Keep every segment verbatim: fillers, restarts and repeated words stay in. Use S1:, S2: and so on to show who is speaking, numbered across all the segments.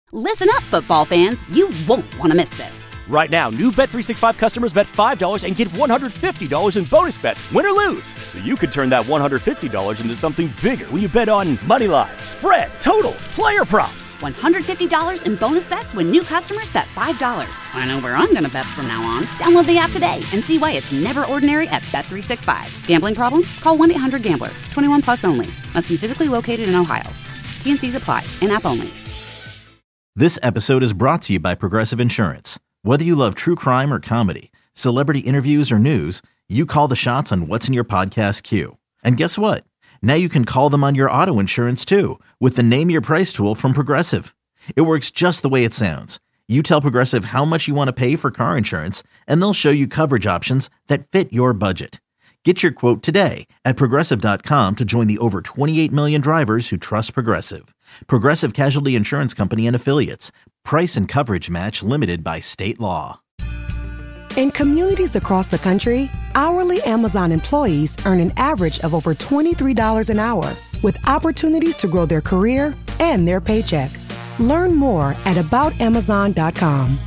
S1: Listen up, football fans. You won't want to miss this.
S2: Right now, new Bet three sixty-five customers bet five dollars and get one hundred fifty dollars in bonus bets, win or lose. So you could turn that one hundred fifty dollars into something bigger when you bet on money line, spread, totals, player props.
S1: one hundred fifty dollars in bonus bets when new customers bet five dollars. I know where I'm going to bet from now on. Download the app today and see why it's never ordinary at Bet three sixty-five. Gambling problem? Call one eight hundred gambler. twenty-one plus only. Must be physically located in Ohio. T N Cs apply. In-app only.
S3: This episode is brought to you by Progressive Insurance. Whether you love true crime or comedy, celebrity interviews or news, you call the shots on what's in your podcast queue. And guess what? Now you can call them on your auto insurance too with the Name Your Price tool from Progressive. It works just the way it sounds. You tell Progressive how much you want to pay for car insurance, and they'll show you coverage options that fit your budget. Get your quote today at Progressive dot com to join the over twenty-eight million drivers who trust Progressive. Progressive Casualty Insurance Company and Affiliates. Price and coverage match limited by state law.
S4: In communities across the country, hourly Amazon employees earn an average of over twenty-three dollars an hour, with opportunities to grow their career and their paycheck. Learn more at about amazon dot com.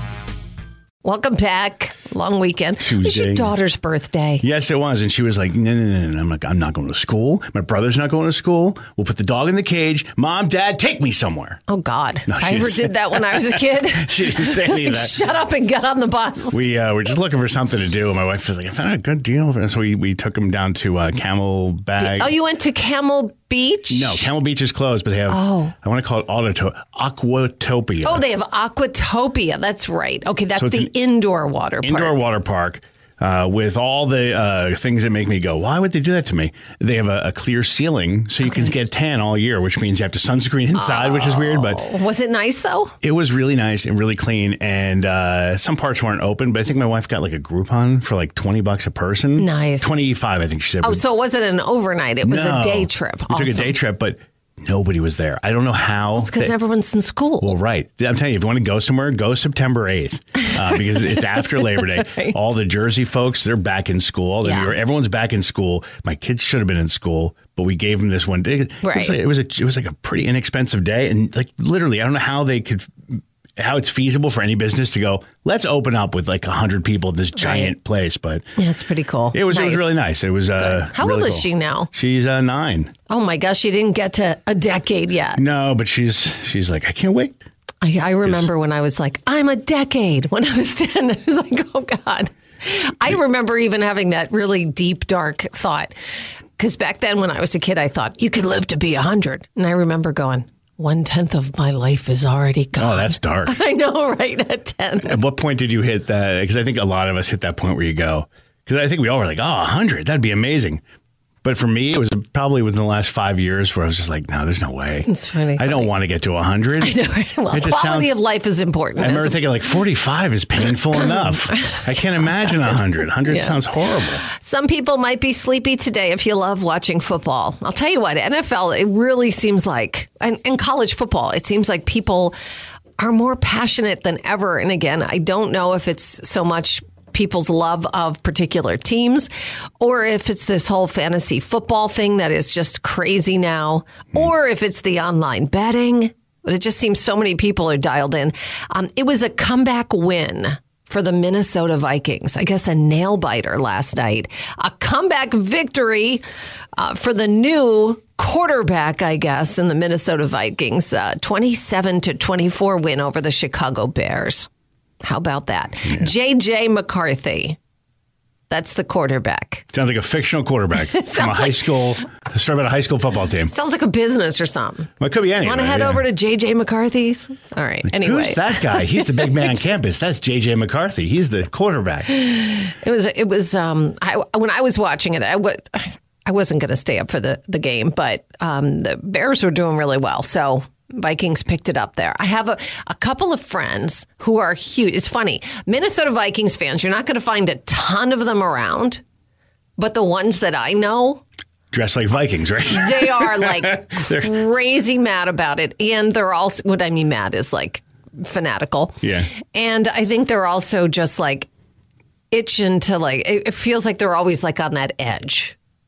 S5: Welcome back. Long weekend.
S6: Tuesday.
S5: It was your daughter's birthday.
S6: Yes, it was. And she was like, no, no, no, no. I'm like, I'm not going to school. My brother's not going to school. We'll put the dog in the cage. Mom, Dad, take me somewhere.
S5: Oh, God.
S6: No,
S5: I ever did that when I was a kid.
S6: She didn't say any of that.
S5: Shut up and get on the bus.
S6: We uh, were just looking for something to do. And my wife was like, I found a good deal. And so we, we took him down to uh, Camelback.
S5: Oh, you went to Camel Beach?
S6: No, Camel Beach is closed, but they have,
S5: oh.
S6: I want to call it Autoto- Aquatopia.
S5: Oh, they have Aquatopia. That's right. Okay, that's
S6: So
S5: the indoor water park.
S6: Indoor water park. Uh, with all the uh, things that make me go, why would they do that to me? They have a, a clear ceiling, so you okay. can get tan all year, which means you have to sunscreen inside, oh. which is weird. But
S5: was it nice, though?
S6: It was really nice and really clean. And uh, some parts weren't open, but I think my wife got like a Groupon for like twenty bucks a person.
S5: Nice.
S6: twenty-five, I think she said.
S5: Oh, so it wasn't an overnight. It was
S6: no.
S5: a day trip.
S6: We
S5: awesome.
S6: took a day trip, but nobody was there. I don't know how.
S5: It's because everyone's in school.
S6: Well, right. I'm telling you, if you want to go somewhere, go September eighth uh, because it's after Labor Day.
S5: Right.
S6: All the Jersey folks, they're back in school. All the
S5: Yeah.
S6: New York, everyone's back in school. My kids should have been in school, but we gave them this one day. It
S5: Right.
S6: was like, it was, a, it was like a pretty inexpensive day. And like literally, I don't know how they could, how it's feasible for any business to go, let's open up with like one hundred people in this giant
S5: Right.
S6: place. But
S5: yeah, it's pretty cool.
S6: it was,
S5: nice.
S6: it was really nice. It was uh,
S5: How
S6: really
S5: old is
S6: cool.
S5: she now?
S6: She's uh, nine.
S5: Oh, my gosh. She didn't get to a decade yet.
S6: No, but she's she's like, I can't wait.
S5: I, I remember when I was like, I'm a decade. When I was ten, I was like, oh, God. I remember even having that really deep, dark thought. Because back then when I was a kid, I thought, you could live to be one hundred. And I remember going, one-tenth of my life is already gone.
S6: Oh, that's dark.
S5: I know, right? At ten.
S6: At what point did you hit that? Because I think a lot of us hit that point where you go, because I think we all were like, oh, one hundred, that'd be amazing. But for me, it was probably within the last five years where I was just like, no, there's no way.
S5: It's really
S6: I
S5: funny.
S6: don't want to get to one hundred.
S5: I know, right? Well,
S6: It
S5: quality
S6: just sounds-
S5: of life is important.
S6: I remember
S5: As a-
S6: thinking like forty-five is painful enough. I can't imagine one hundred. one hundred
S5: Yeah.
S6: sounds horrible.
S5: Some people might be sleepy today if you love watching football. I'll tell you what, N F L, it really seems like, and, and college football, it seems like people are more passionate than ever. And again, I don't know if it's so much people's love of particular teams, or if it's this whole fantasy football thing that is just crazy now, mm. or if it's the online betting. But it just seems so many people are dialed in. Um, it was a comeback win for the Minnesota Vikings. I guess a nail biter last night. A comeback victory uh, for the new quarterback, I guess, in the Minnesota Vikings. Uh, twenty-seven to twenty-four win over the Chicago Bears. How about that? Yeah. J J McCarthy. That's the quarterback.
S6: Sounds like a fictional quarterback from a high
S5: like,
S6: school, the story about a high school football team.
S5: Sounds like a business or something.
S6: Well, it could be anything.
S5: Want to head
S6: yeah.
S5: over to J J McCarthy's? All right. Anyway.
S6: Who's that guy? He's the big man on campus. That's J J McCarthy. He's the quarterback.
S5: It was, it was, um, I, when I was watching it, I, w- I wasn't going to stay up for the, the game, but um, the Bears were doing really well. So Vikings picked it up there. I have a, a couple of friends who are huge. It's funny. Minnesota Vikings fans, you're not going to find a ton of them around, but the ones that I know,
S6: dressed like Vikings, right?
S5: They are like crazy mad about it. And they're also, what I mean mad is like fanatical.
S6: Yeah.
S5: And I think they're also just like itching to like, it, it feels like they're always like on that edge.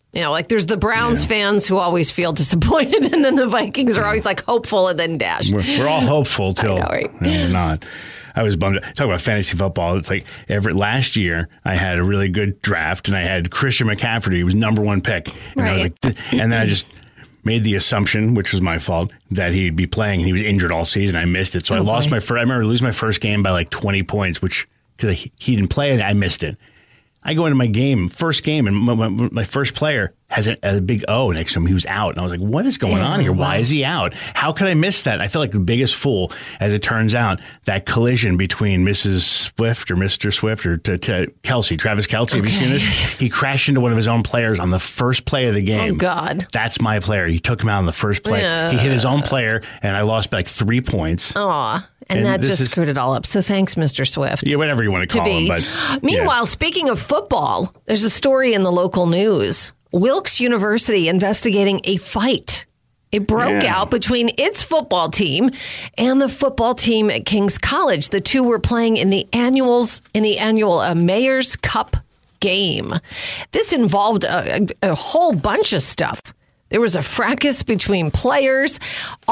S5: You know, like there's the Browns yeah. fans who always feel disappointed, and then the Vikings are always like hopeful and then dashed.
S6: We're, we're all hopeful till
S5: know, right?
S6: no, we're not. I was bummed. Talk about fantasy football. It's like every last year I had a really good draft, and I had Christian McCaffrey. He was number one pick, and
S5: right.
S6: I was like, and then I just made the assumption, which was my fault, that he'd be playing, and he was injured all season. I missed it, so oh, I lost boy. my first. I remember losing my first game by like twenty points, which because he didn't play it, I missed it. I go into my game, first game, and my, my, my first player has a, a big O next to him. He was out. And I was like, what is going yeah, on here? Why wow. is he out? How could I miss that? I feel like the biggest fool, as it turns out, that collision between Missus Swift or Mister Swift or to, to Kelsey, Travis Kelsey. Okay. Have you seen this? He crashed into one of his own players on the first play of the game.
S5: Oh, God.
S6: That's my player. He took him out on the first play. Yeah. He hit his own player, and I lost by like three points.
S5: Aw. And, and that just is, screwed it all up. So thanks, Mister Swift.
S6: Yeah, whatever you want to call to him. But
S5: meanwhile,
S6: yeah.
S5: speaking of football, there's a story in the local news. Wilkes University investigating a fight. It broke yeah. out between its football team and the football team at King's College. The two were playing in the annuals in the annual uh, Mayor's Cup game. This involved a, a, a whole bunch of stuff. There was a fracas between players.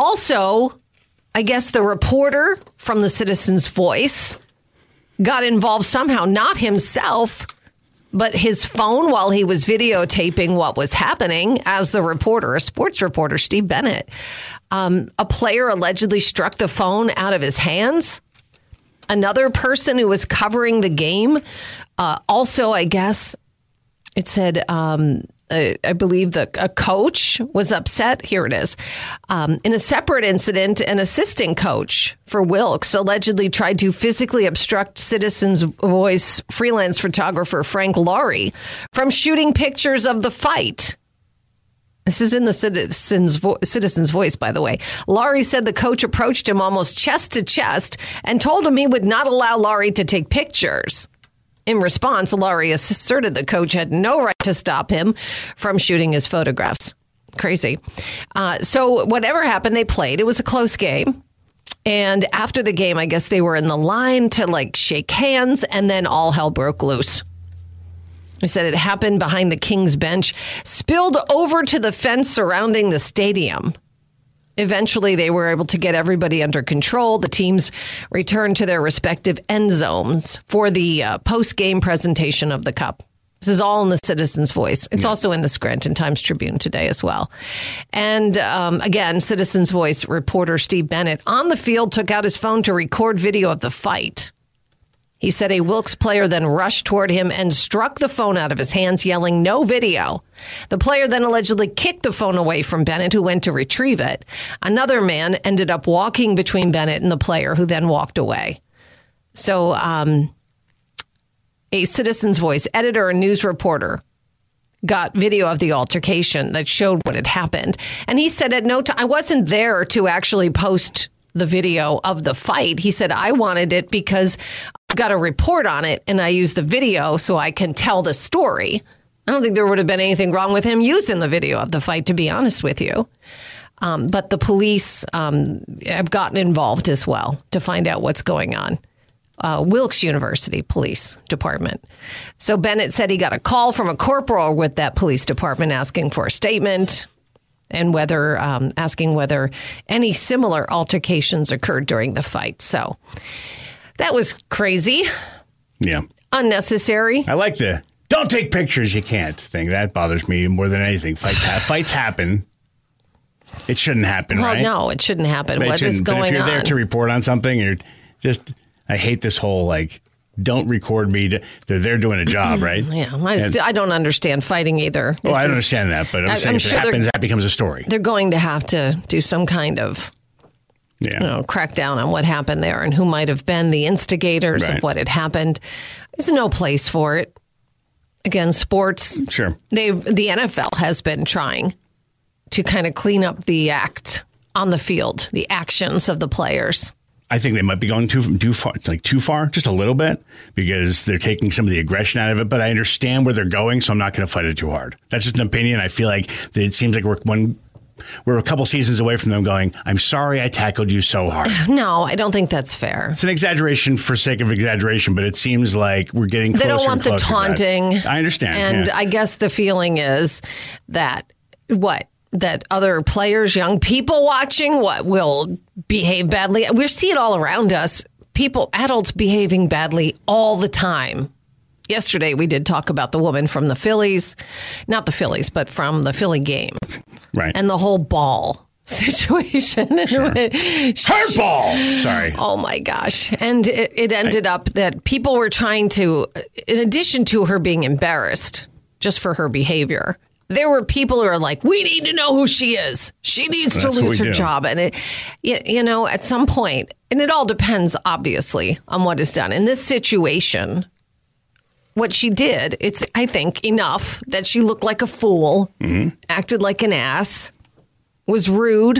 S5: Also, I guess the reporter from the Citizen's Voice got involved somehow, not himself, but his phone while he was videotaping what was happening as the reporter, a sports reporter, Steve Bennett. Um, a player allegedly struck the phone out of his hands. Another person who was covering the game, uh, also, I guess, it said... Um, Uh, I believe the a coach was upset. Here it is. Um, in a separate incident, an assistant coach for Wilkes allegedly tried to physically obstruct Citizen's Voice freelance photographer Frank Laurie from shooting pictures of the fight. This is in the Citizen's, Vo- Citizen's Voice, by the way. Laurie said the coach approached him almost chest to chest and told him he would not allow Laurie to take pictures. In response, Laurie asserted the coach had no right to stop him from shooting his photographs. Crazy. Uh, so whatever happened, they played. It was a close game. And after the game, I guess they were in the line to like shake hands, and then all hell broke loose. He said it happened behind the King's bench, spilled over to the fence surrounding the stadium. Eventually, they were able to get everybody under control. The teams returned to their respective end zones for the uh, post-game presentation of the Cup. This is all in the Citizen's Voice. It's yeah. also in the Scranton Times-Tribune today as well. And um, again, Citizen's Voice reporter Steve Bennett on the field took out his phone to record video of the fight. He said a Wilkes player then rushed toward him and struck the phone out of his hands, yelling, "No video." The player then allegedly kicked the phone away from Bennett, who went to retrieve it. Another man ended up walking between Bennett and the player, who then walked away. So um, a Citizen's Voice editor and news reporter got video of the altercation that showed what had happened. And he said at no time, I wasn't there to actually post the video of the fight. He said, I wanted it because I've got a report on it and I used the video so I can tell the story. I don't think there would have been anything wrong with him using the video of the fight, to be honest with you. Um, but the police um, have gotten involved as well to find out what's going on. Uh, Wilkes University Police Department. So Bennett said he got a call from a corporal with that police department asking for a statement and whether um, asking whether any similar altercations occurred during the fight. So that was crazy.
S6: Yeah.
S5: Unnecessary.
S6: I like the don't take pictures you can't thing. That bothers me more than anything. Fights, ha- fights happen. It shouldn't happen,
S5: well,
S6: right?
S5: no, it shouldn't happen.
S6: But
S5: what is going on?
S6: But if you're on? there to report on something, you're just, I hate this whole, like, don't record me. To, they're, they're doing a job, right?
S5: Yeah, I, and, still, I don't understand fighting either. This
S6: well, I don't
S5: is,
S6: understand that, but I'm, I'm saying
S5: I'm
S6: if
S5: sure
S6: it happens, that becomes a story.
S5: They're going to have to do some kind of, yeah. you know, crack down on what happened there and who might have been the instigators right. of what had happened. There's no place for it. Again, sports.
S6: Sure.
S5: They the N F L has been trying to kind of clean up the act on the field, the actions of the players.
S6: I think they might be going too too far, like too far, just a little bit, because they're taking some of the aggression out of it. But I understand where they're going, so I'm not going to fight it too hard. That's just an opinion. I feel like it seems like we're one we're a couple seasons away from them going, I'm sorry I tackled you so hard.
S5: No, I don't think that's fair.
S6: It's an exaggeration for sake of exaggeration, but it seems like we're getting closer.
S5: They don't want
S6: and
S5: the taunting.
S6: I understand.
S5: And
S6: yeah.
S5: I guess the feeling is that what? That other players, young people watching, what will behave badly. We see it all around us. People, adults behaving badly all the time. Yesterday, we did talk about the woman from the Phillies, not the Phillies, but from the Philly game.
S6: Right.
S5: And the whole ball situation.
S6: Sure. Her ball! Sorry.
S5: Oh, my gosh. And it, it ended I, up that people were trying to, in addition to her being embarrassed just for her behavior, there were people who are like, we need to know who she is. She needs to lose her do. job. And, it, you, you know, at some point, and it all depends, obviously, on what is done. In this situation, what she did, it's, I think, enough that she looked like a fool, mm-hmm. acted like an ass, was rude.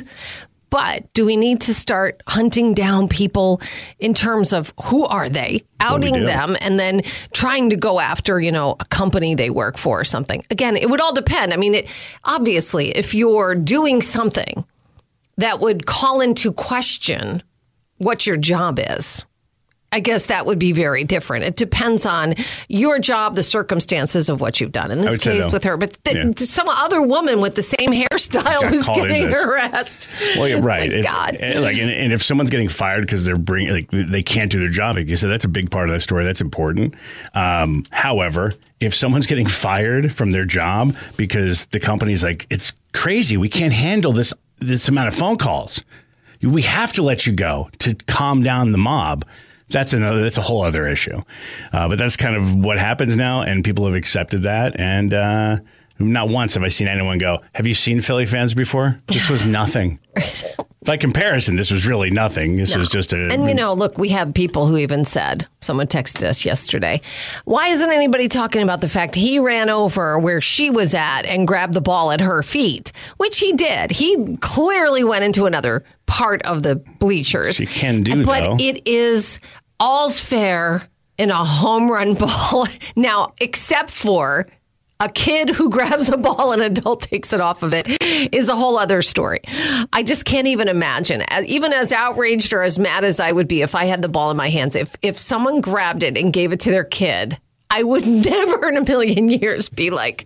S5: But do we need to start hunting down people in terms of who are they, outing them, and then trying to go after, you know, a company they work for or something? Again, it would all depend. I mean, it, obviously, if you're doing something that would call into question what your job is, I guess that would be very different. It depends on your job, the circumstances of what you've done. In this case with her, but th-
S6: yeah.
S5: some other woman with the same hairstyle was getting harassed.
S6: Well, yeah, right.
S5: It's
S6: like,
S5: God.
S6: It's, like, and, and if someone's getting fired because they're bringing, like, they can't do their job, like you said, that's a big part of that story. That's important. Um, however, if someone's getting fired from their job because the company's like, it's crazy, we can't handle this this amount of phone calls, we have to let you go to calm down the mob. That's another. That's a whole other issue. Uh, but that's kind of what happens now, and people have accepted that. And uh, not once have I seen anyone go, have you seen Philly fans before? This was nothing. By comparison, this was really nothing. This no. was just a...
S5: And, you know, look, we have people who even said, someone texted us yesterday, why isn't anybody talking about the fact he ran over where she was at and grabbed the ball at her feet? Which he did. He clearly went into another part of the bleachers.
S6: She can do,
S5: but
S6: though.
S5: But it is all's fair in a home run ball. Now, except for... a kid who grabs a ball and an adult takes it off of it is a whole other story. I just can't even imagine. Even as outraged or as mad as I would be if I had the ball in my hands, if if someone grabbed it and gave it to their kid, I would never in a million years be like,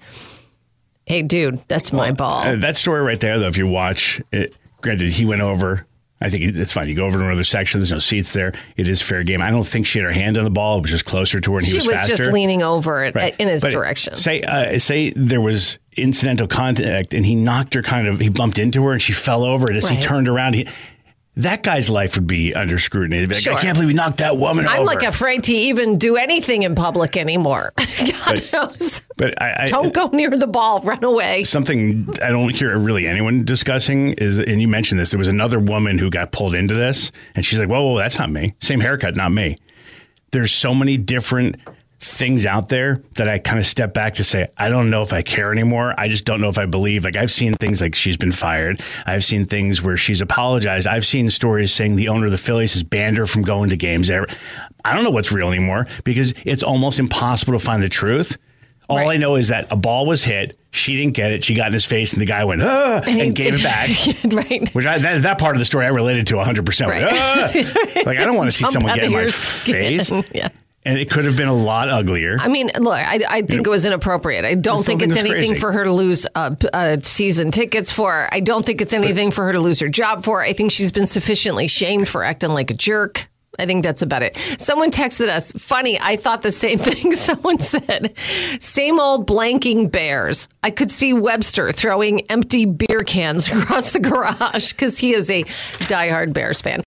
S5: hey, dude, that's my
S6: well,
S5: ball.
S6: Uh, that story right there, though, if you watch it, granted, he went over. I think it's fine. You go over to another section. There's no seats there. It is fair game. I don't think she had her hand on the ball. It was just closer to her, and he
S5: she
S6: was,
S5: was
S6: faster.
S5: She was just leaning over it right. in his
S6: but
S5: direction.
S6: Say, uh, say there was incidental contact, and he knocked her kind of. He bumped into her, and she fell over. And as right. he turned around, he. That guy's life would be under scrutiny. Be like, sure. I can't believe he knocked that woman
S5: I'm
S6: over.
S5: I'm like afraid to even do anything in public anymore. God
S6: but,
S5: knows.
S6: But I, I,
S5: don't go near the ball. Run away.
S6: Something I don't hear really anyone discussing is, and you mentioned this, there was another woman who got pulled into this, and she's like, whoa, whoa, that's not me. Same haircut, not me. There's so many different things out there that I kind of step back to say, I don't know if I care anymore. I just don't know if I believe. Like, I've seen things like she's been fired. I've seen things where she's apologized. I've seen stories saying the owner of the Phillies has banned her from going to games. I don't know what's real anymore because it's almost impossible to find the truth. All right. I know is that a ball was hit. She didn't get it. She got in his face, and the guy went, ah, and, and gave it back.
S5: Right.
S6: Which I, that, that part of the story I related to one hundred percent.
S5: Right.
S6: Like, ah! Like, I don't want to see
S5: Jump
S6: someone get in my
S5: skin.
S6: face.
S5: Yeah.
S6: And it could have been a lot uglier.
S5: I mean, look, I, I think you know, it was inappropriate. I don't think it's anything crazy. for her to lose uh, uh, season tickets for. I don't think it's anything but, for her to lose her job for. I think she's been sufficiently shamed for acting like a jerk. I think that's about it. Someone texted us. Funny, I thought the same thing. Someone said, same old blanking Bears. I could see Webster throwing empty beer cans across the garage because he is a diehard Bears fan.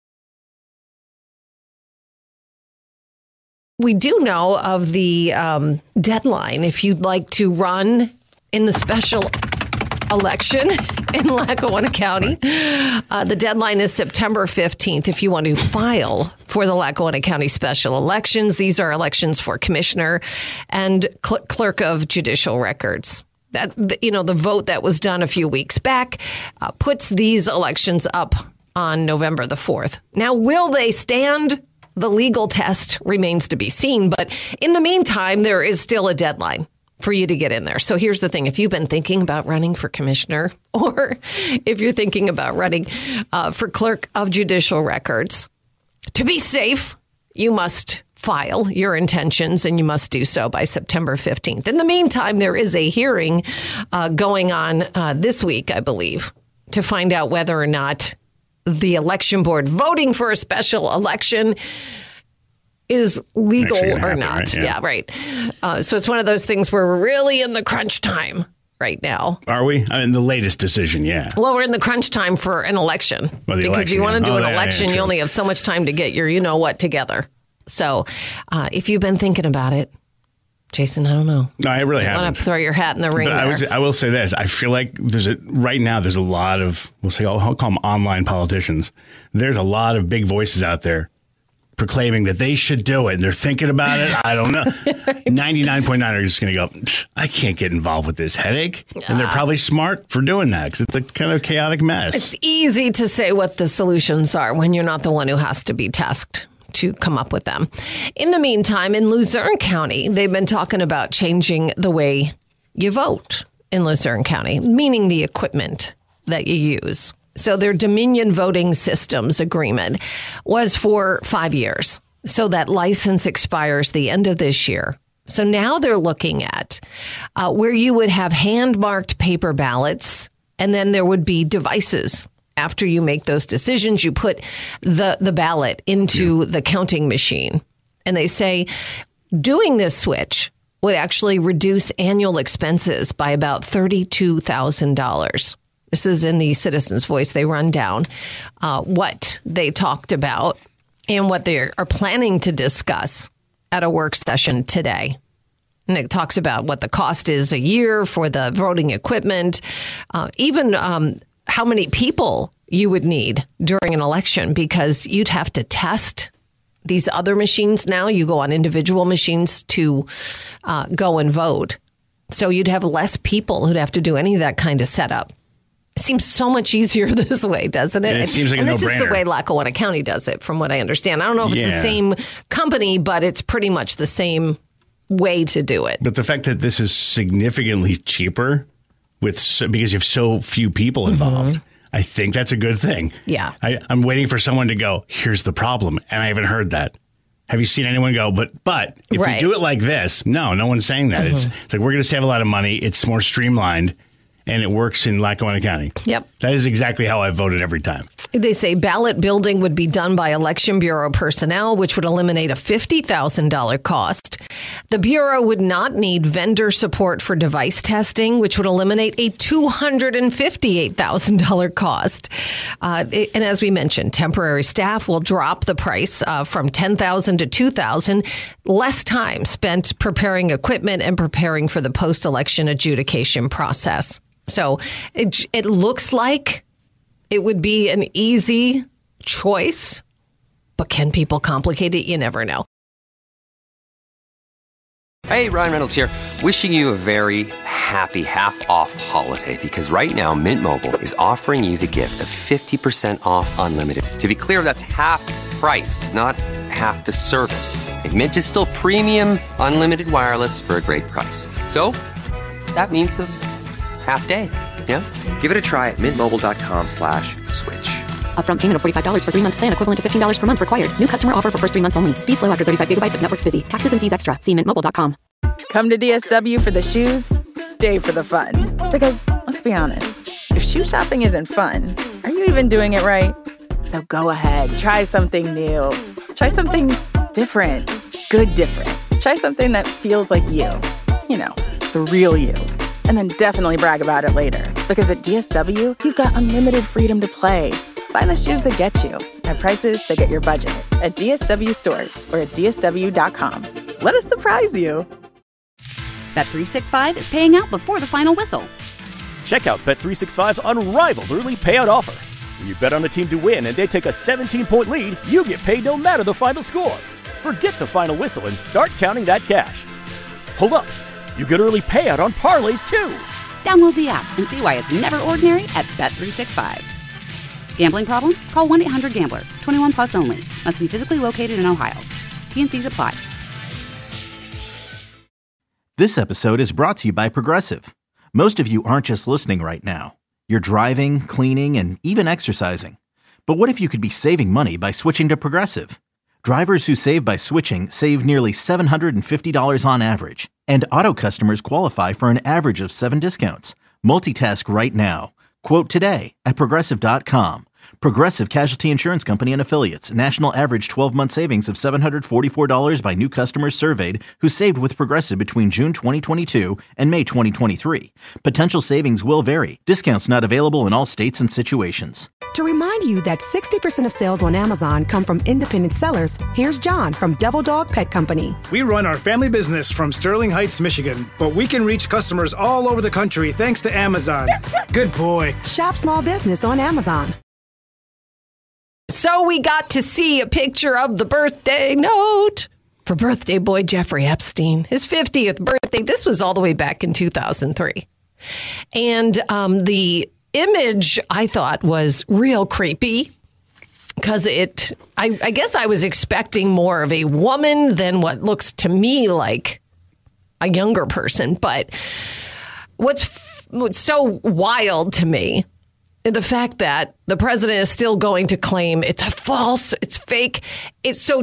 S5: We do know of the um, deadline if you'd like to run in the special election in Lackawanna County. Uh, the deadline is September fifteenth if you want to file for the Lackawanna County special elections. These are elections for commissioner and cl- clerk of judicial records. That, you know, the vote that was done a few weeks back uh, puts these elections up on November the fourth. Now, will they stand? The legal test remains to be seen. But in the meantime, there is still a deadline. for you to get in there. So here's the thing. If you've been thinking about running for commissioner, or if you're thinking about running uh, for clerk of judicial records, to be safe, you must file your intentions, and you must do so by September fifteenth. In the meantime, there is a hearing uh, going on uh, this week, I believe, to find out whether or not the election board voting for a special election is legal or
S6: happen,
S5: not.
S6: Right? Yeah.
S5: yeah, right. Uh, so it's one of those things where we're really in the crunch time right now.
S6: Are we? I mean, the latest decision, yeah.
S5: Well, we're in the crunch time for an election.
S6: Well,
S5: because
S6: election,
S5: you want to
S6: yeah.
S5: do
S6: Oh,
S5: an
S6: yeah,
S5: election,
S6: yeah,
S5: you
S6: true.
S5: only have so much time to get your you-know-what together. So uh, if you've been thinking about it, Jason, I don't know.
S6: No, I really
S5: you
S6: haven't.
S5: want to throw your hat in the ring
S6: But I,
S5: there.
S6: was, I will say this. I feel like there's a right now there's a lot of, we'll say, I'll, I'll call them online politicians. There's a lot of big voices out there proclaiming that they should do it, and they're thinking about it. I don't know. ninety-nine point nine are just going to go, I can't get involved with this headache. And they're probably smart for doing that because it's a kind of chaotic mess.
S5: It's easy to say what the solutions are when you're not the one who has to be tasked to come up with them. In the meantime, in Luzerne County, they've been talking about changing the way you vote in Luzerne County, meaning the equipment that you use. So their Dominion Voting Systems agreement was for five years. So that license expires the end of this year. So now they're looking at uh, where you would have hand-marked paper ballots, and then there would be devices. After you make those decisions, you put the, the ballot into yeah. the counting machine. And they say doing this switch would actually reduce annual expenses by about thirty-two thousand dollars. This is in the Citizens' Voice. They run down uh, what they talked about and what they are planning to discuss at a work session today. And it talks about what the cost is a year for the voting equipment, uh, even um, how many people you would need during an election, because you'd have to test these other machines now. You go on individual machines to uh, go and vote. So you'd have less people who'd have to do any of that kind of setup. It seems so much easier this way, doesn't it?
S6: And it seems like
S5: and
S6: a
S5: this
S6: no-brainer.
S5: is the way Lackawanna County does it, from what I understand. I don't know if it's
S6: Yeah.
S5: the same company, but it's pretty much the same way to do it.
S6: But the fact that this is significantly cheaper with so, because you have so few people involved, mm-hmm. I think that's a good thing.
S5: Yeah.
S6: I, I'm waiting for someone to go, here's the problem. And I haven't heard that. Have you seen anyone go, but but if
S5: Right.
S6: we do it like this? No, no one's saying that. Mm-hmm. It's, it's like we're going to save a lot of money. It's more streamlined. And it works in Lackawanna County.
S5: Yep.
S6: That is exactly how I voted every time.
S5: They say ballot building would be done by Election Bureau personnel, which would eliminate a fifty thousand dollars cost. The Bureau would not need vendor support for device testing, which would eliminate a two hundred fifty-eight thousand dollars cost. Uh, it, and as we mentioned, temporary staff will drop the price uh, from ten thousand dollars to two thousand dollars. Less time spent preparing equipment and preparing for the post-election adjudication process. So it it looks like it would be an easy choice, but can people complicate it? You never know.
S7: Hey, Ryan Reynolds here, wishing you a very happy half-off holiday, because right now Mint Mobile is offering you the gift of fifty percent off unlimited. To be clear, that's half price, not half the service. And Mint is still premium unlimited wireless for a great price. So that means a half day, yeah? Give it a try at mintmobile.com slash switch.
S8: Upfront payment of forty-five dollars for three-month plan equivalent to fifteen dollars per month required. New customer offer for first three months only. Speed slow after thirty-five gigabytes if network's busy. Taxes and fees extra. See mint mobile dot com.
S9: Come to D S W for the shoes, stay for the fun. Because, let's be honest, if shoe shopping isn't fun, are you even doing it right? So go ahead, try something new. Try something different. Good different. Try something that feels like you. You know, the real you. And then definitely brag about it later. Because at D S W, you've got unlimited freedom to play. Find the shoes that get you at prices that get your budget at D S W stores or at D S W dot com. Let us surprise you.
S1: Bet three sixty-five is paying out before the final whistle.
S2: Check out Bet three sixty-five's unrivaled early payout offer. When you bet on a team to win and they take a seventeen-point lead, you get paid no matter the final score. Forget the final whistle and start counting that cash. Hold up. You get early payout on parlays, too.
S1: Download the app and see why it's never ordinary at Bet three sixty-five. Gambling problem? Call one eight hundred gambler. twenty-one plus only. Must be physically located in Ohio. T and C's apply.
S3: This episode is brought to you by Progressive. Most of you aren't just listening right now. You're driving, cleaning, and even exercising. But what if you could be saving money by switching to Progressive? Drivers who save by switching save nearly seven hundred fifty dollars on average. And auto customers qualify for an average of seven discounts. Multitask right now. Quote today at Progressive dot com. Progressive Casualty Insurance Company and Affiliates. National average twelve-month savings of seven hundred forty-four dollars by new customers surveyed who saved with Progressive between June twenty twenty-two and May twenty twenty-three. Potential savings will vary. Discounts not available in all states and situations.
S4: To remind you that sixty percent of sales on Amazon come from independent sellers, here's John from Devil Dog Pet Company.
S10: We run our family business from Sterling Heights, Michigan, but we can reach customers all over the country thanks to Amazon. Good boy.
S4: Shop small business on Amazon.
S5: So we got to see a picture of the birthday note for birthday boy Jeffrey Epstein, his fiftieth birthday. This was all the way back in two thousand three. And um, the image, I thought, was real creepy because it, I, I guess I was expecting more of a woman than what looks to me like a younger person. But what's, what's so wild to me, the fact that the president is still going to claim it's a false, it's fake. It's so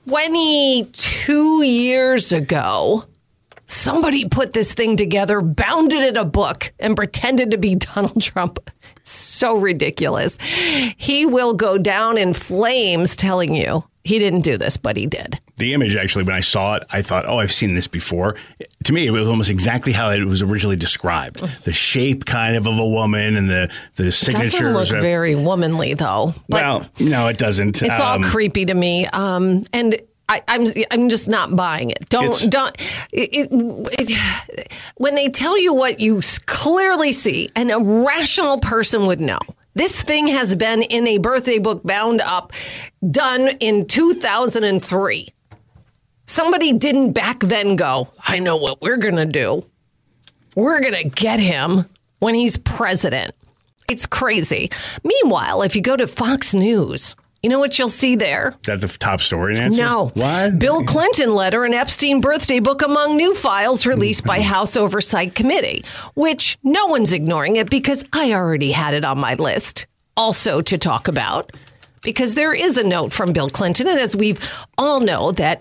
S5: twenty-two years ago, somebody put this thing together, bound it in a book, and pretended to be Donald Trump. So ridiculous. He will go down in flames telling you he didn't do this, but he did.
S6: The image, actually, when I saw it, I thought, oh, I've seen this before. To me, it was almost exactly how it was originally described. The shape kind of of a woman and the, the signatures.
S5: It doesn't look very womanly, though.
S6: Well, no, it doesn't.
S5: It's um, all creepy to me. Um, and I, I'm I'm just not buying it. Don't don't. It, it, it, when they tell you what you clearly see, and a rational person would know. This thing has been in a birthday book bound up, done in two thousand three. Somebody didn't back then go, I know what we're going to do. We're going to get him when he's president. It's crazy. Meanwhile, if you go to Fox News, you know what you'll see there?
S6: Is that the top story, Nancy?
S5: No.
S6: What?
S5: Bill Clinton letter and Epstein birthday book among new files released by House Oversight Committee, which no one's ignoring it because I already had it on my list also to talk about, because there is a note from Bill Clinton. And as we all know that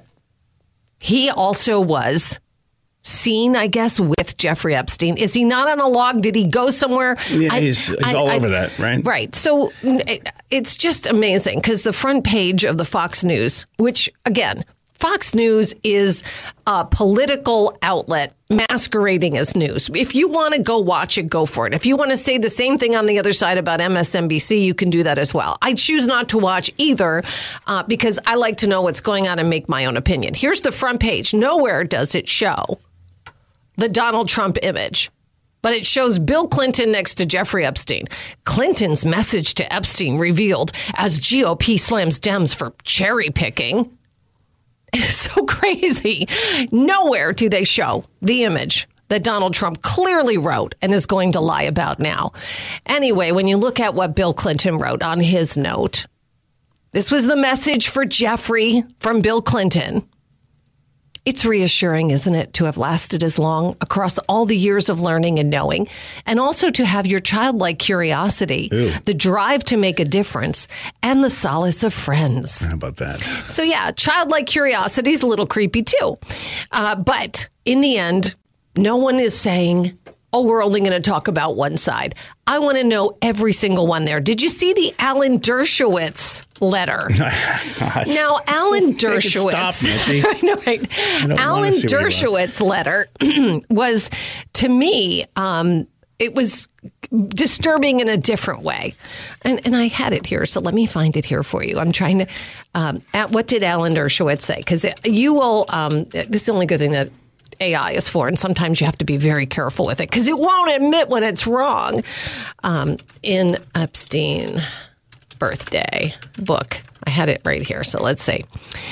S5: he also was seen, I guess, with Jeffrey Epstein. Is he not on a log? Did he go somewhere?
S6: Yeah,
S5: I,
S6: he's, he's
S5: I,
S6: all
S5: I,
S6: over that, right?
S5: Right. So it, it's just amazing because the front page of the Fox News, which, again, Fox News is a political outlet masquerading as news. If you want to go watch it, go for it. If you want to say the same thing on the other side about M S N B C, you can do that as well. I choose not to watch either uh, because I like to know what's going on and make my own opinion. Here's the front page. Nowhere does it show the Donald Trump image, but it shows Bill Clinton next to Jeffrey Epstein. Clinton's message to Epstein revealed as G O P slams Dems for cherry picking. It's so crazy. Nowhere do they show the image that Donald Trump clearly wrote and is going to lie about now. Anyway, when you look at what Bill Clinton wrote on his note, this was the message for Jeffrey from Bill Clinton. It's reassuring, isn't it, to have lasted as long across all the years of learning and knowing, and also to have your childlike curiosity, Ew. the drive to make a difference, and the solace of friends.
S6: How about that?
S5: So, yeah, childlike curiosity is a little creepy, too. Uh, but in the end, no one is saying, oh, we're only going to talk about one side. I want to know every single one there. Did you see the Alan Dershowitz letter? Now, Alan Dershowitz.
S6: Stop, Nancy.
S5: I know, right? Alan Dershowitz letter was, to me, um, it was disturbing in a different way. And, and I had it here, so let me find it here for you. I'm trying to. Um, at, what did Alan Dershowitz say? Because you will. Um, this is the only good thing that A I is for, and sometimes you have to be very careful with it because it won't admit when it's wrong. Um, in Epstein birthday book, I had it right here, so let's see.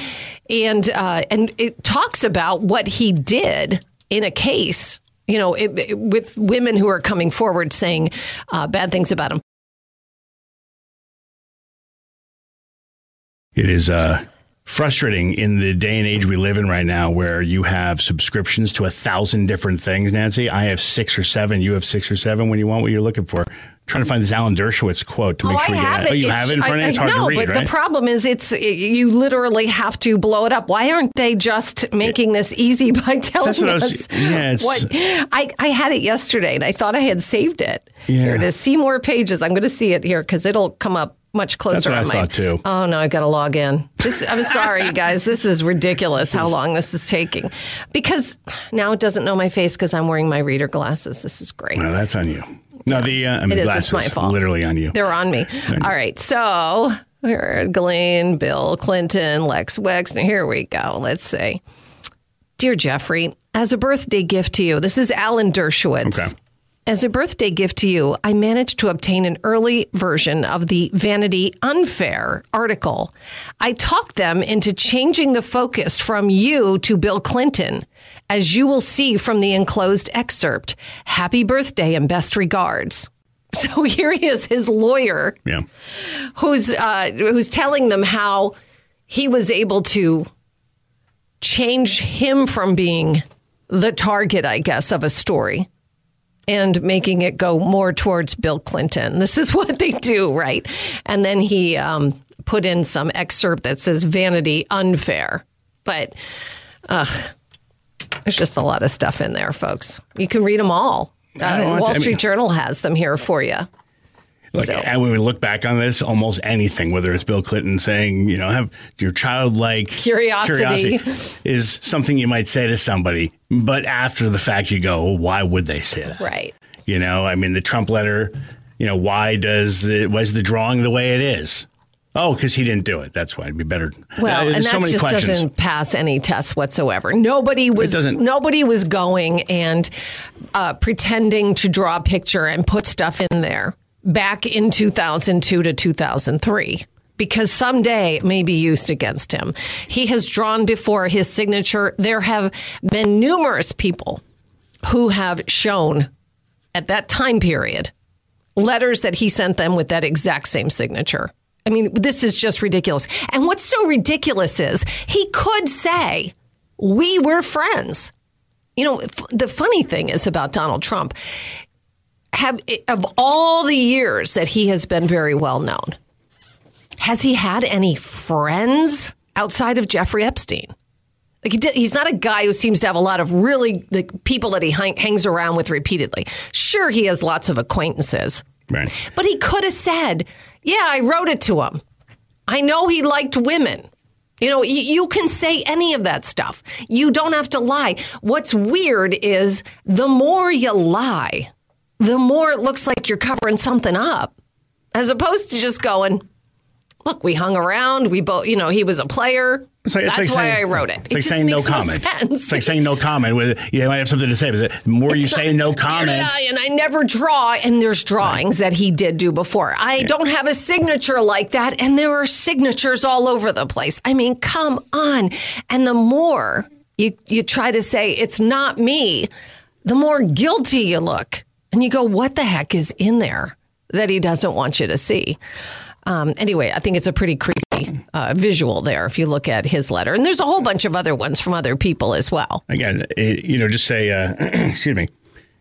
S5: And uh, and it talks about what he did in a case, you know, it, it, with women who are coming forward saying uh, bad things about him.
S6: It is uh, frustrating in the day and age we live in right now where you have subscriptions to a thousand different things, Nancy. I have six or seven. You have six or seven when you want what you're looking for. I'm trying to find this Alan Dershowitz quote to make
S5: oh,
S6: sure we
S5: I
S6: get
S5: have
S6: it.
S5: it.
S6: Oh, you
S5: it's,
S6: have it in front
S5: I,
S6: of you? It's
S5: I,
S6: hard
S5: no,
S6: to read,
S5: but
S6: right?
S5: the problem is it's you literally have to blow it up. Why aren't they just making this easy by telling
S6: That's what I
S5: us
S6: was, yeah, it's,
S5: what? I, I had it yesterday, and I thought I had saved it.
S6: Yeah.
S5: Here it is. See more pages. I'm going to see it here because it'll come up much closer.
S6: That's what
S5: on
S6: I
S5: my,
S6: thought, too.
S5: Oh, no, I got to log in. This, I'm sorry, you guys. This is ridiculous how long this is taking. Because now it doesn't know my face because I'm wearing my reader glasses. This is great.
S6: No, that's on you. No, the uh, I mean,
S5: it is.
S6: glasses,
S5: It's my fault.
S6: literally on you.
S5: They're on me. All right. So, here, Ghislaine, Bill Clinton, Lex Wexner. Here we go. Let's say, Dear Jeffrey, as a birthday gift to you, this is Alan Dershowitz.
S6: Okay.
S5: As a birthday gift to you, I managed to obtain an early version of the Vanity Unfair article. I talked them into changing the focus from you to Bill Clinton, as you will see from the enclosed excerpt. Happy birthday and best regards. So here he is, his lawyer,
S6: Yeah.
S5: who's uh, who's telling them how he was able to change him from being the target, I guess, of a story and making it go more towards Bill Clinton. This is what they do, right? And then he um, put in some excerpt that says Vanity Unfair. But, ugh, there's just a lot of stuff in there, folks. You can read them all. Uh, Wall
S6: to,
S5: Street
S6: I mean,
S5: Journal has them here for you.
S6: Look,
S5: So.
S6: and when we look back on this, almost anything, whether it's Bill Clinton saying, you know, have your childlike
S5: Curiosity.
S6: curiosity is something you might say to somebody. But after the fact, you go, well, why would they say that?
S5: Right.
S6: You know, I mean, the Trump letter, you know, why does the, why is the drawing the way it is? Oh, because he didn't do it. That's why it'd be better.
S5: Well,
S6: Uh,
S5: and
S6: there's
S5: that
S6: so many
S5: just
S6: questions.
S5: doesn't pass any tests whatsoever. Nobody was
S6: doesn't.
S5: nobody was going and uh, pretending to draw a picture and put stuff in there back in two thousand two to two thousand three. Because someday it may be used against him. He has drawn before his signature. There have been numerous people who have shown at that time period letters that he sent them with that exact same signature. I mean, this is just ridiculous. And what's so ridiculous is he could say, we were friends. You know, f- the funny thing is about Donald Trump, have of all the years that he has been very well known, has he had any friends outside of Jeffrey Epstein? Like he did, he's not a guy who seems to have a lot of really like, people that he hang, hangs around with repeatedly. Sure, he has lots of acquaintances.
S6: Right.
S5: But he could have said, yeah, I wrote it to him. I know he liked women. You know, you, you can say any of that stuff. You don't have to lie. What's weird is the more you lie, the more it looks like you're covering something up, as opposed to just going, look, we hung around. We both, you know, he was a player.
S6: It's like, it's
S5: That's
S6: like
S5: why
S6: saying,
S5: I wrote it.
S6: It's
S5: It
S6: like
S5: just
S6: saying no
S5: makes
S6: comment.
S5: sense.
S6: It's like saying no comment. With you might have something to say, but the more you
S5: It's
S6: say
S5: not-
S6: no comment,
S5: Yeah, and I never draw, and there's drawings that he did do before. I
S6: Yeah.
S5: don't have a signature like that, and there are signatures all over the place. I mean, come on. And the more you, you try to say it's not me, the more guilty you look. And you go, what the heck is in there that he doesn't want you to see? Um, anyway, I think it's a pretty creepy uh, visual there if you look at his letter. And there's a whole bunch of other ones from other people as well.
S6: again, it, you know, just say, uh, excuse me.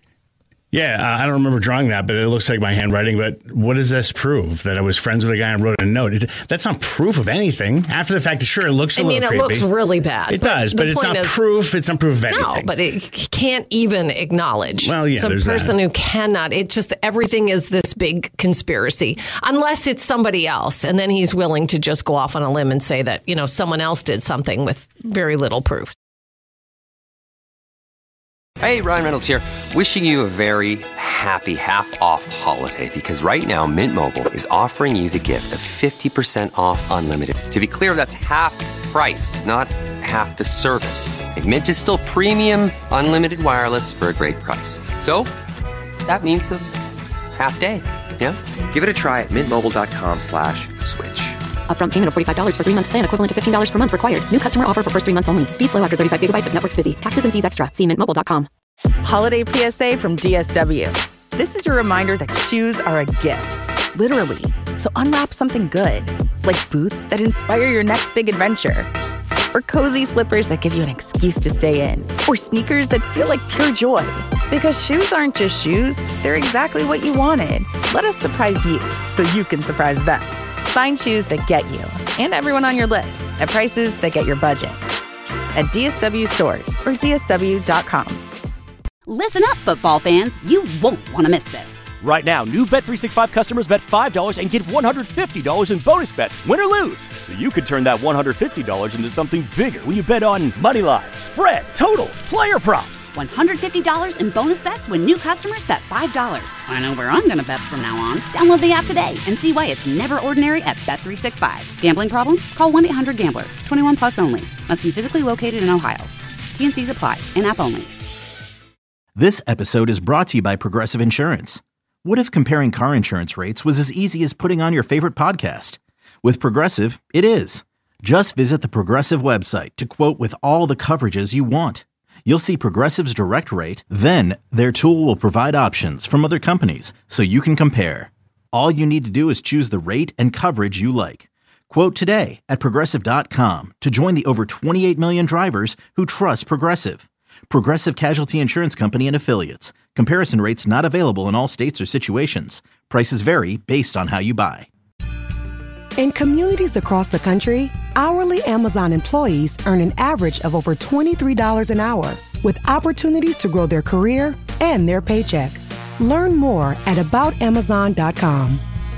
S6: Yeah, uh, I don't remember drawing that, but it looks like my handwriting. But what does this prove? That I was friends with a guy and wrote a note? It, that's not proof of anything. After the fact, sure, it looks a
S5: I mean,
S6: little
S5: it
S6: creepy.
S5: looks really bad.
S6: It does,
S5: the
S6: but it's
S5: point
S6: not
S5: is-
S6: proof. It's not proof of anything.
S5: No, but it can't even acknowledge.
S6: Well, yeah,
S5: it's a
S6: there's
S5: person
S6: that.
S5: who cannot. It just everything is this big conspiracy, unless it's somebody else, and then he's willing to just go off on a limb and say that you know someone else did something with very little proof.
S7: Hey, Ryan Reynolds here. Wishing you a very happy half-off holiday because right now Mint Mobile is offering you the gift of fifty percent off unlimited. To be clear, that's half price, not half the service. And Mint is still premium unlimited wireless for a great price. So that means a half day. Yeah? Give it a try at mintmobile.com slash switch.
S8: Upfront payment of forty-five dollars for three-month plan equivalent to fifteen dollars per month required. New customer offer for first three months only. Speed slow after thirty-five gigabytes if network's busy. Taxes and fees extra. See mint mobile dot com.
S9: Holiday P S A from D S W. This is your reminder that shoes are a gift, literally. So unwrap something good. like boots that inspire your next big adventure. Or cozy slippers that give you an excuse to stay in. Or sneakers that feel like pure joy. Because shoes aren't just shoes, they're exactly what you wanted. Let us surprise you so you can surprise them. Find shoes that get you and everyone on your list at prices that get your budget. At D S W stores or D S W dot com.
S1: Listen up, football fans. You won't want to miss this.
S2: Right now, new Bet three sixty-five customers bet five dollars and get one hundred fifty dollars in bonus bets, win or lose. So you could turn that one hundred fifty dollars into something bigger when you bet on money line, spread, totals, player props.
S1: one hundred fifty dollars in bonus bets when new customers bet five dollars. I know where I'm going to bet from now on. Download the app today and see why it's never ordinary at Bet three sixty-five. Gambling problem? Call one eight hundred gambler. twenty-one plus only. Must be physically located in Ohio. T N Cs apply. In-app only.
S3: This episode is brought to you by Progressive Insurance. What if comparing car insurance rates was as easy as putting on your favorite podcast? With Progressive, it is. Just visit the Progressive website to quote with all the coverages you want. You'll see Progressive's direct rate, then their tool will provide options from other companies so you can compare. All you need to do is choose the rate and coverage you like. Quote today at Progressive dot com to join the over twenty-eight million drivers who trust Progressive. Progressive Casualty Insurance Company and Affiliates. Comparison rates not available in all states or situations. Prices vary based on how you buy.
S4: In communities across the country, hourly Amazon employees earn an average of over twenty-three dollars an hour, with opportunities to grow their career and their paycheck. Learn more at about amazon dot com.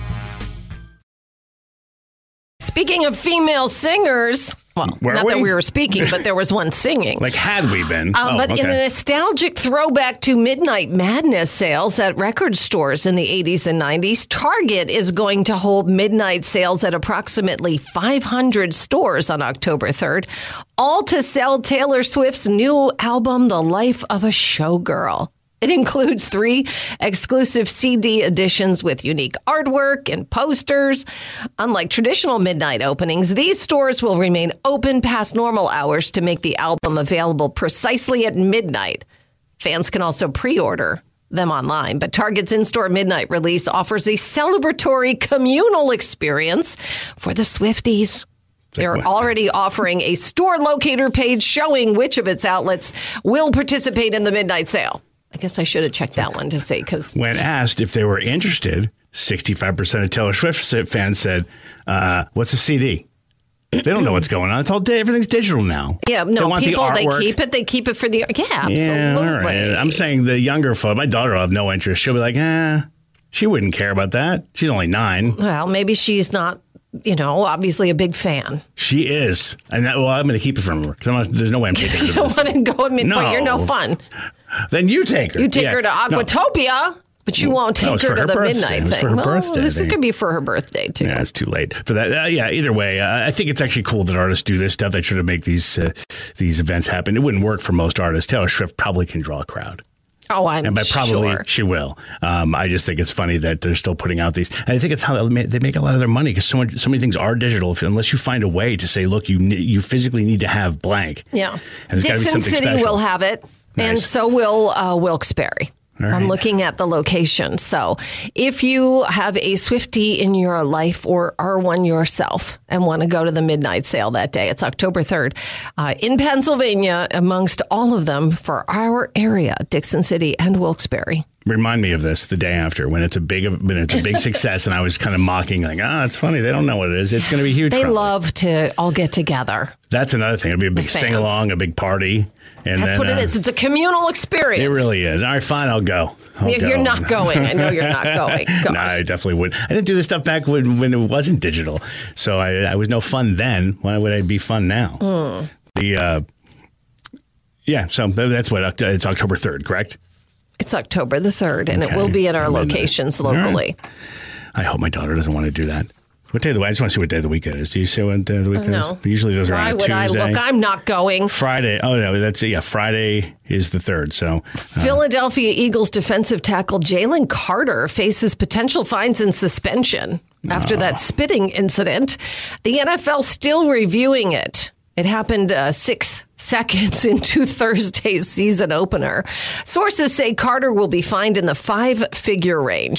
S5: Speaking of female singers, well,
S6: Were
S5: not
S6: we?
S5: that we were speaking, but there was one singing.
S6: Like, had we been?
S5: Um,
S6: oh,
S5: but
S6: okay.
S5: in a nostalgic throwback to Midnight Madness sales at record stores in the eighties and nineties, Target is going to hold midnight sales at approximately five hundred stores on October third, all to sell Taylor Swift's new album, The Life of a Showgirl. It includes three exclusive C D editions with unique artwork and posters. Unlike traditional midnight openings, these stores will remain open past normal hours to make the album available precisely at midnight. Fans can also pre-order them online, but Target's in-store midnight release offers a celebratory communal experience for the Swifties. They're already offering a store locator page showing which of its outlets will participate in the midnight sale. I guess I should have checked that one to see, because
S6: when asked if they were interested, sixty-five percent of Taylor Swift fans said, uh, what's a C D? They don't know what's going on. It's all day. Everything's digital now.
S5: Yeah, no,
S6: they want
S5: people,
S6: the
S5: they
S6: artwork.
S5: keep it. They keep it for the, yeah, absolutely.
S6: Yeah, all right. I'm saying the younger folk, my daughter will have no interest. She'll be like, eh, she wouldn't care about that. She's only nine.
S5: Well, maybe she's not, you know, obviously a big fan.
S6: She is. And that, well, I'm going to keep it from her, because there's no way I'm taking her to
S5: You don't
S6: this.
S5: want to go and
S6: No.
S5: but you're no fun.
S6: Then you take her.
S5: You take
S6: Yeah.
S5: her to Aquatopia, but you won't
S6: No,
S5: take
S6: it's
S5: her
S6: for
S5: to
S6: her
S5: the
S6: birthday.
S5: midnight
S6: It was
S5: thing.
S6: for her
S5: well,
S6: birthday, I
S5: this
S6: think.
S5: could be for her birthday, too.
S6: Yeah, it's too late for that. Uh, yeah, either way, uh, I think it's actually cool that artists do this stuff. They try to make these uh, these events happen. It wouldn't work for most artists. Taylor Swift probably can draw a crowd.
S5: Oh, I'm
S6: And by probably,
S5: sure.
S6: she will. Um, I just think it's funny that they're still putting out these. And I think it's how they make, they make a lot of their money, because so, much, so many things are digital. If, unless you find a way to say, look, you ne- you physically need to have blank.
S5: Yeah.
S6: And there's gotta be
S5: Dixon
S6: something
S5: City
S6: special.
S5: will have it, and
S6: Nice.
S5: so will uh, Wilkes-Barre.
S6: All
S5: I'm
S6: right.
S5: looking at the location. So if you have a Swiftie in your life or are one yourself and want to go to the midnight sale that day, it's October third uh, in Pennsylvania, amongst all of them for our area, Dixon City and Wilkes-Barre.
S6: Remind me of this the day after, when it's a big when it's a big success, and I was kind of mocking, like, ah, it's funny. They don't know what it is. It's going to be huge.
S5: They
S6: probably.
S5: love to all get together.
S6: That's another thing. It'll be a big
S5: fans.
S6: sing along, a big party. And
S5: That's
S6: then,
S5: what it
S6: uh,
S5: is. It's a communal experience.
S6: It really is. All right, fine. I'll go. I'll
S5: You're
S6: go.
S5: not going. I know you're not going. Gosh.
S6: No, I definitely would. I didn't do this stuff back when, when it wasn't digital. So I, I was no fun then. Why would I be fun now?
S5: Mm.
S6: The uh, Yeah, so that's what, it's October third, correct?
S5: It's October the third, and
S6: Okay.
S5: it will be at our
S6: Midnight.
S5: locations
S6: All right.
S5: locally.
S6: I hope my daughter doesn't want to do that. What day of the week? I just want to see what day of the week it is. Do you see what day of the week it is?
S5: No.
S6: Usually those are
S5: Why
S6: on a
S5: would I
S6: Tuesday.
S5: look? I'm not going.
S6: Friday. Oh, no, that's it. Yeah, Friday is the third. So uh,
S5: Philadelphia Eagles defensive tackle Jalen Carter faces potential fines and suspension after that spitting incident. The N F L still reviewing it. It happened uh, six seconds into Thursday's season opener. Sources say Carter will be fined in the five-figure range.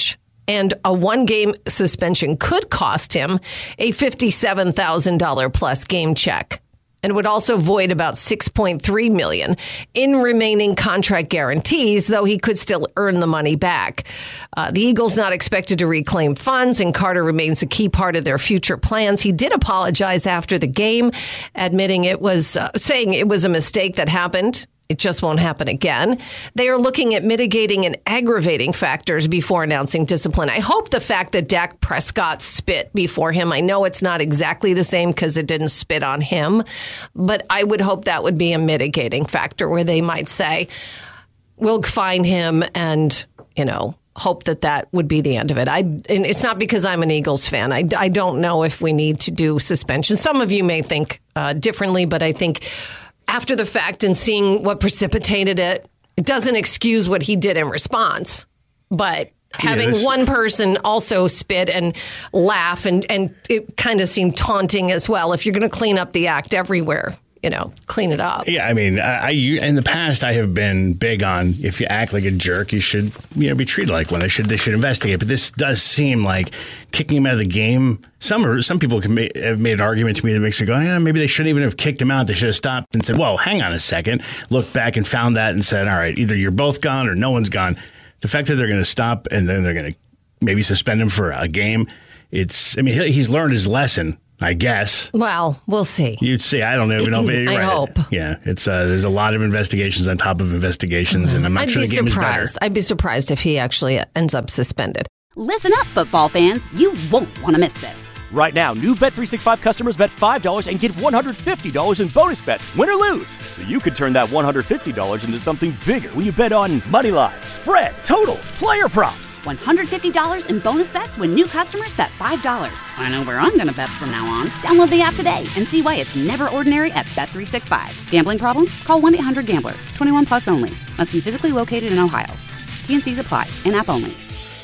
S5: And a one-game suspension could cost him a fifty-seven thousand dollars plus game check, and would also void about six point three million dollars in remaining contract guarantees, though he could still earn the money back. Uh, the Eagles not expected to reclaim funds, and Carter remains a key part of their future plans. He did apologize after the game, admitting it was, uh, saying it was a mistake that happened. It just won't happen again. They are looking at mitigating and aggravating factors before announcing discipline. I hope the fact that Dak Prescott spit before him, I know it's not exactly the same because it didn't spit on him, but I would hope that would be a mitigating factor where they might say, we'll fine him and, you know, hope that that would be the end of it. I, and it's not because I'm an Eagles fan. I, I don't know if we need to do suspension. Some of you may think uh, differently, but I think after the fact and seeing what precipitated it, it doesn't excuse what he did in response. But having yeah, this... one person also spit and laugh, and, and it kind of seemed taunting as well. If you're going to clean up the act everywhere, you know, clean it up.
S6: Yeah, I mean, I, I in the past I have been big on if you act like a jerk, you should, you know, be treated like one. They should they should investigate. But this does seem like kicking him out of the game. Some are, some people can ma- have made an argument to me that makes me go, yeah, maybe they shouldn't even have kicked him out. They should have stopped and said, whoa, hang on a second. Looked back and found that and said, all right, either you're both gone or no one's gone. The fact that they're going to stop and then they're going to maybe suspend him for a game, it's, I mean, he's learned his lesson, I guess.
S5: Well, we'll see.
S6: You'd see. I don't even know. But you're
S5: I
S6: right.
S5: hope.
S6: Yeah, it's uh, there's a lot of investigations on top of investigations, mm-hmm. and I'm not
S5: I'd
S6: sure
S5: be
S6: the game
S5: surprised.
S6: is better.
S5: I'd be surprised if he actually ends up suspended.
S1: Listen up, football fans. You won't want to miss this.
S2: Right now, new Bet three sixty-five customers bet five dollars and get one hundred fifty dollars in bonus bets, win or lose. So you could turn that one hundred fifty dollars into something bigger when you bet on money line, spread, totals, player props.
S1: one hundred fifty dollars in bonus bets when new customers bet five dollars. I know where I'm going to bet from now on. Download the app today and see why it's never ordinary at Bet three sixty-five. Gambling problem? Call one eight hundred gambler. twenty-one plus only. Must be physically located in Ohio. T N Cs apply. In-app only.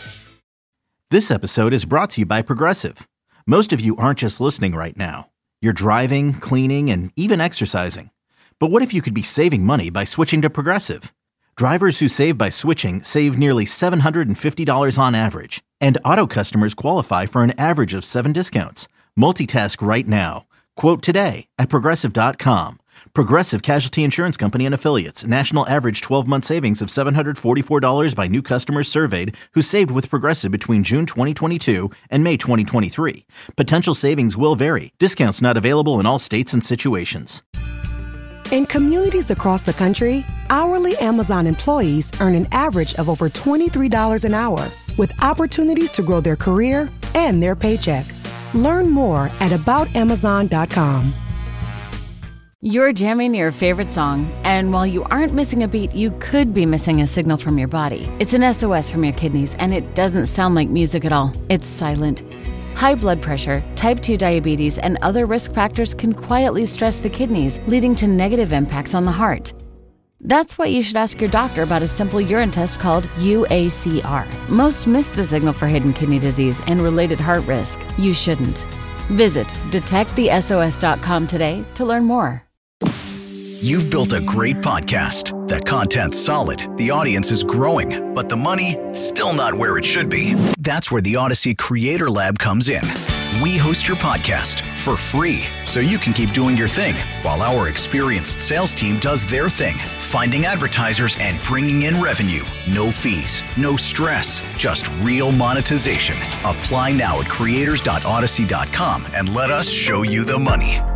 S3: This episode is brought to you by Progressive. Most of you aren't just listening right now. You're driving, cleaning, and even exercising. But what if you could be saving money by switching to Progressive? Drivers who save by switching save nearly seven hundred fifty dollars on average. And auto customers qualify for an average of seven discounts. Multitask right now. Quote today at Progressive dot com. Progressive Casualty Insurance Company and Affiliates. National average twelve-month savings of seven hundred forty-four dollars by new customers surveyed who saved with Progressive between June twenty twenty-two and May twenty twenty-three. Potential savings will vary. Discounts not available in all states and situations.
S4: In communities across the country, hourly Amazon employees earn an average of over twenty-three dollars an hour, with opportunities to grow their career and their paycheck. Learn more at about amazon dot com.
S11: You're jamming your favorite song, and while you aren't missing a beat, you could be missing a signal from your body. It's an S O S from your kidneys, and it doesn't sound like music at all. It's silent. High blood pressure, type two diabetes, and other risk factors can quietly stress the kidneys, leading to negative impacts on the heart. That's why you should ask your doctor about a simple urine test called U A C R. Most miss the signal for hidden kidney disease and related heart risk. You shouldn't. Visit detect the S O S dot com today to learn more.
S12: You've built a great podcast. The content's solid, the audience is growing, but the money, still not where it should be. That's where the Odyssey Creator Lab comes in. We host your podcast for free, so you can keep doing your thing, while our experienced sales team does their thing, finding advertisers and bringing in revenue. No fees, no stress, just real monetization. Apply now at creators dot odyssey dot com and let us show you the money.